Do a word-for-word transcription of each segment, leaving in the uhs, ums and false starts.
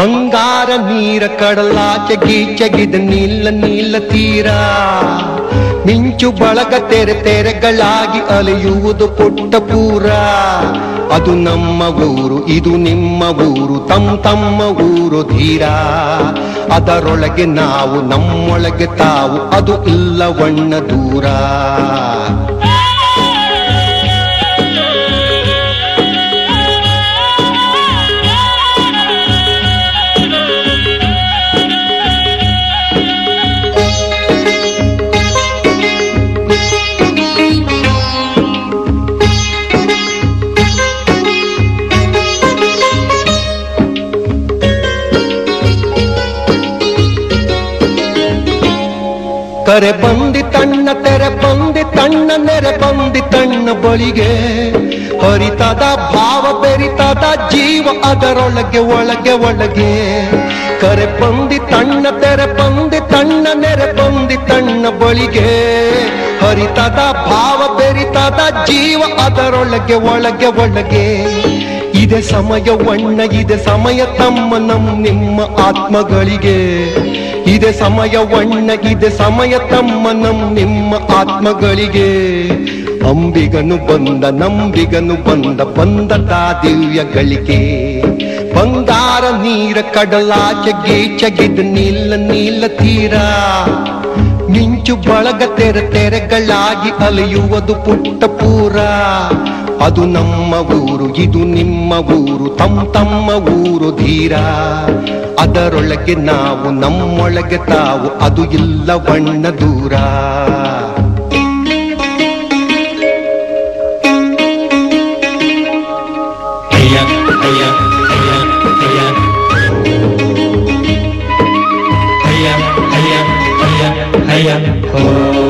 ಬಂಗಾರ ನೀರ ಕಡಲಾಚೆ ಗೀಚಗಿದ ನೀಲ ನೀಲ ತೀರ ಮಿಂಚು ಬಳಗ ತೆರೆ ತೆರೆಗಳಾಗಿ ಅಲೆಯುವುದು ಪುಟ್ಟ ಪೂರ. ಅದು ನಮ್ಮ ಊರು, ಇದು ನಿಮ್ಮ ಊರು, ತಮ್ಮ ತಮ್ಮ ಊರು ಧೀರ. ಅದರೊಳಗೆ ನಾವು, ನಮ್ಮೊಳಗೆ ತಾವು, ಅದು ಇಲ್ಲವಣ್ಣ ದೂರ. ಕರೆ ಬಂದಿ ತಣ್ಣ ತೆರೆ ಬಂದಿ ತಣ್ಣ ನೆರೆ ಬಂದಿ ತಣ್ಣ ಬಳಿಗೆ ಹರಿತದ ಭಾವ ಬೆರಿತದ ಜೀವ ಅದರೊಳಗೆ ಒಳಗೆ ಒಳಗೆ. ಕರೆ ಬಂದಿ ತಣ್ಣ ತೆರೆ ಬಂದಿ ತಣ್ಣ ನೆರೆ ಬಂದಿ ತಣ್ಣ ಬಳಿಗೆ ಹರಿತದ ಭಾವ ಬೆರಿತದ ಜೀವ ಅದರೊಳಗೆ ಒಳಗೆ ಒಳಗೆ. ಇದೆ ಸಮಯ ವಣ್ಣ, ಇದೆ ಸಮಯ ತಮ್ಮ ನಮ್ ನಿಮ್ಮ ಆತ್ಮಗಳಿಗೆ. ಇದೆ ಸಮಯ ವಣ್ಣ, ಇದೆ ಸಮಯ ತಮ್ಮ ನಮ್ ನಿಮ್ಮ ಆತ್ಮಗಳಿಗೆ. ಅಂಬಿಗನು ಬಂದ ನಂಬಿಗನು ಬಂದ ಬಂದ ದಿವ್ಯ ಗಳಿಕೆ. ಬಂಗಾರ ನೀರ ಕಡಲಾಚೆ ಗೀಚಗಿದ ನೀಲ ನೀಲ ತೀರ ಮಿಂಚು ಬಳಗ ತೆರೆ ತೆರೆಗಳಾಗಿ ಅಲೆಯುವುದು ಪುಟ್ಟ ಪೂರ. ಅದು ನಮ್ಮ ಊರು, ಇದು ನಿಮ್ಮ ಊರು, ತಮ್ಮ ತಮ್ಮ ಊರು ಧೀರ. ಅದರೊಳಗೆ ನಾವು, ನಮ್ಮೊಳಗೆ ತಾವು, ಅದು ಇಲ್ಲ ಬಣ್ಣ ದೂರ. ಹಯ್ಯ ಹಯ್ಯ ಹಯ್ಯ ಹಯ್ಯ ಹಯ್ಯ ಹಯ್ಯ ಹಯ್ಯ ಹಯ್ಯ ಹೋ.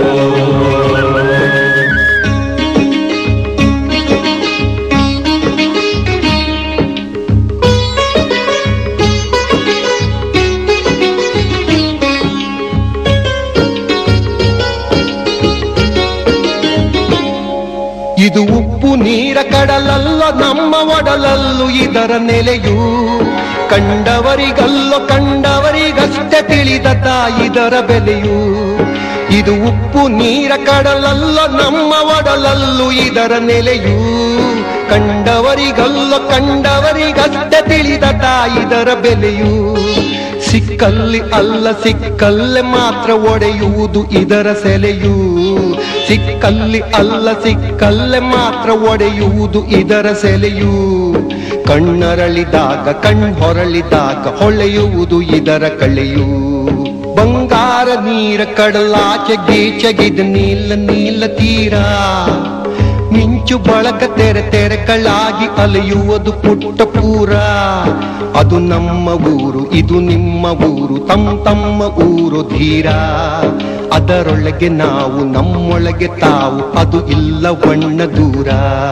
ಇದು ಉಪ್ಪು ನೀರ ಕಡಲಲ್ಲ ನಮ್ಮ ಒಡಲಲ್ಲೂ ಇದರ ನೆಲೆಯು. ಕಂಡವರಿಗಲ್ಲೋ ಕಂಡವರಿಗಷ್ಟೇ ತಿಳಿದದ ಇದರ ಬೆಲೆಯು. ಇದು ಉಪ್ಪು ನೀರ ಕಡಲಲ್ಲ ನಮ್ಮ ಒಡಲಲ್ಲೂ ಇದರ ನೆಲೆಯು. ಕಂಡವರಿಗಲ್ಲೋ ಕಂಡವರಿಗಷ್ಟೇ ತಿಳಿದದ ಇದರ ಬೆಲೆಯು. ಸಿಕ್ಕಲ್ಲಿ ಅಲ್ಲ ಸಿಕ್ಕಲ್ಲೇ ಮಾತ್ರ ಒಡೆಯುವುದು ಇದರ ಸೆಲೆಯು. ಸಿಕ್ಕಲ್ಲಿ ಅಲ್ಲ ಸಿಕ್ಕಲ್ಲೇ ಮಾತ್ರ ಒಡೆಯುವುದು ಇದರ ಸೆಲೆಯು. ಕಣ್ಣರಳಿದಾಗ ಕಣ್ಣೊರಳಿದಾಗ ಹೊಳೆಯುವುದು ಇದರ ಕಳೆಯು. ಬಂಗಾರ ನೀರ ಕಡಲಾಚೆ ಗೀಚಗಿದ ನೀಲ ನೀಲ ತೀರ ಮಿಂಚು ಬಳಗ ತೆರೆ ತೆರೆಗಳಾಗಿ ಅಲೆಯುವುದು ಪುಟ್ಟ ಪೂರ. ಅದು ನಮ್ಮ ಊರು, ಇದು ನಿಮ್ಮ ಊರು, ತಮ್ಮ ತಮ್ಮ ಊರು ಧೀರ. ಅದರೊಳಗೆ ನಾವು, ನಮ್ಮೊಳಗೆ ತಾವು, ಅದು ಇಲ್ಲ ಬಣ್ಣ ದೂರ.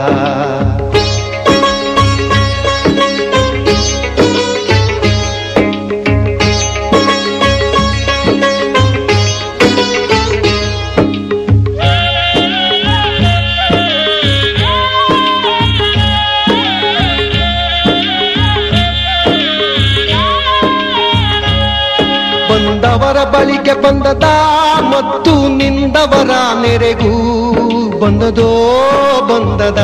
ಬಂದವರ ಬಳಿಗೆ ಬಂದದ ಮತ್ತು ನಿಂದವರ ನೆರೆಗೂ ಬಂದದೋ ಬಂದದ.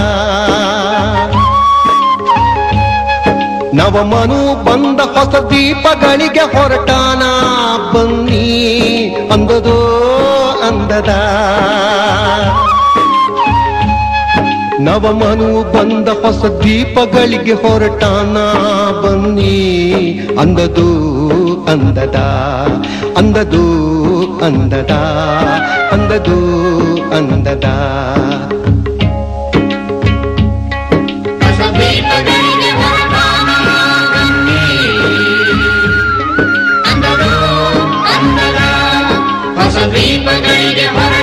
ನವಮನು ಬಂದ ಹೊಸ ದೀಪಗಳಿಗೆ ಹೊರಟಾನ ಬನ್ನಿ ಅಂದದೋ ಅಂದದ. ನವಮನು ಬಂದ ಹೊಸ ದೀಪಗಳಿಗೆ ಹೊರಟಾನ ಬನ್ನಿ ಅಂದದು ಅಂದದ ಅಂದದು ಅಂದದ ಅಂದದು ಅಂದದ. ಹೊಸ ದೀಪಗಳಿಗೆ ಹೊರಟಾನ ಬನ್ನಿ ಅಂದದು ಅಂದದ. ಹೊಸ ದೀಪಗಳಿಗೆ ಹೊರ